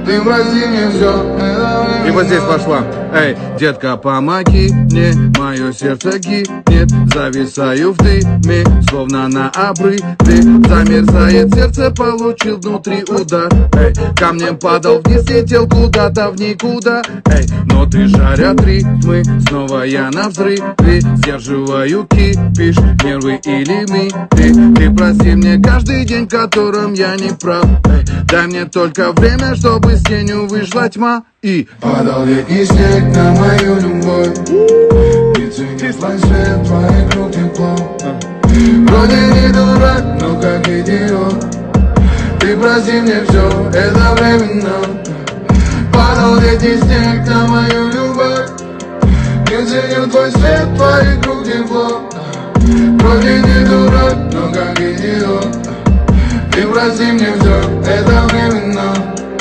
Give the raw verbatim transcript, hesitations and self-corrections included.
Ты прости мне все. И вот здесь пошла. Эй, детка, помоги мне, мое сердце гибнет. Зависаю в дыме, словно на обрыве. Замерзает сердце, получил внутри удар. Эй, камнем падал вниз, летел куда-то в никуда. Эй, но ты жарят ритмы, снова я на взрыве. Сдерживаю кипиш, нервы и лимиты. Ты прости мне каждый день, в котором я не прав. Эй, дай мне только время, чтобы с тенью вышла тьма. И падал летний снег на мою любовь. Не ценил свет твоих рук тепло. Вроде не дурак, но как идиот. Ты прости мне все, это временно. Падал летний снег на мою любовь. Не ценил твой свет, твоих рук тепло. Вроде не дурак, но как идиот. Ты прости мне все, это временно.